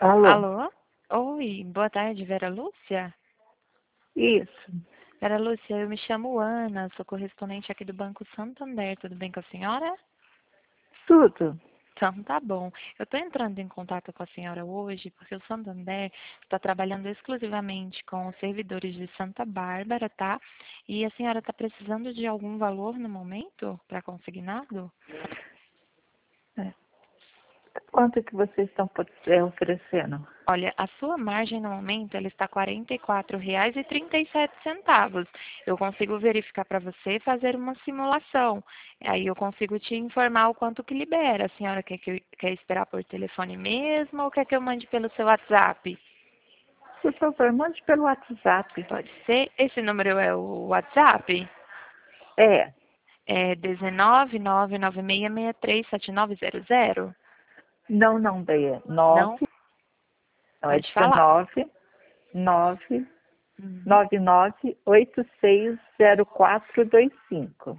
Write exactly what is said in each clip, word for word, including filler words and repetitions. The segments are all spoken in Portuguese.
Alô? Alô? Oi, boa tarde, Vera Lúcia? Isso. Vera Lúcia, eu me chamo Ana, sou correspondente aqui do Banco Santander, tudo bem com a senhora? Tudo. Então, tá bom. Eu estou entrando em contato com a senhora hoje porque o Santander está trabalhando exclusivamente com os servidores de Santa Bárbara, tá? E a senhora está precisando de algum valor no momento para consignado? É. Quanto que vocês estão po- é, oferecendo? Olha, a sua margem no momento ela está R$ quarenta e quatro reais e trinta e sete centavos. Eu consigo verificar para você e fazer uma simulação. Aí eu consigo te informar o quanto que libera. A senhora quer, que eu, quer esperar por telefone mesmo ou quer que eu mande pelo seu WhatsApp? Por favor, mande pelo WhatsApp. Pode ser. Esse número é o WhatsApp? É. É dezenove, nove nove seis seis três sete nove zero zero? Não, não, daí é Não? nove, não, é Pode falar. dezenove, nove, Uhum. nove nove oito seis zero quatro dois cinco.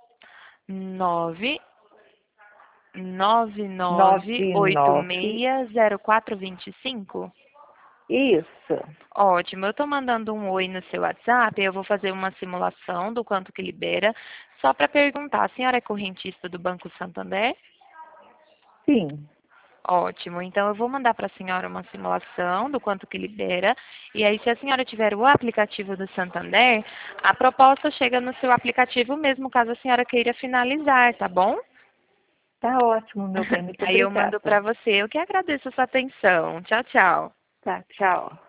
nove nove nove Nove oito nove. seis zero quatro dois cinco. Isso. Ótimo, eu estou mandando um oi no seu WhatsApp, eu vou fazer uma simulação do quanto que libera. Só para perguntar, a senhora é correntista do Banco Santander? Sim. Ótimo, então eu vou mandar para a senhora uma simulação do quanto que libera. E aí, se a senhora tiver o aplicativo do Santander, a proposta chega no seu aplicativo mesmo, caso a senhora queira finalizar, tá bom? Tá ótimo, meu bem. Muito Aí eu mando obrigada. para você. Eu que agradeço a sua atenção. Tchau, tchau. Tá, tchau.